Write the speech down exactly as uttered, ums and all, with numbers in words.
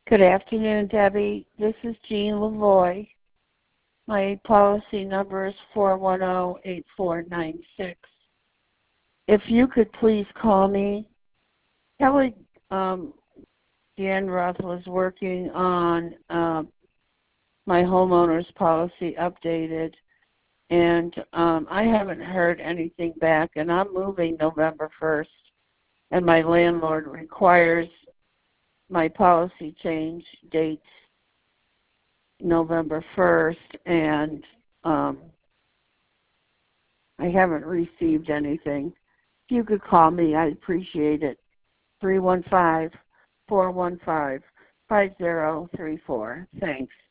Good afternoon, Debbie. This is Jean Lavoie. My policy number is four one zero, eight four nine six. If you could please call me. Kelly um, Danroth was working on uh, my homeowner's policy updated, and um, I haven't heard anything back, and I'm moving November first, and my landlord requires my policy change date November first, and um, I haven't received anything. If you could call me, I'd appreciate it. three one five, four one five, five zero three four. Thanks.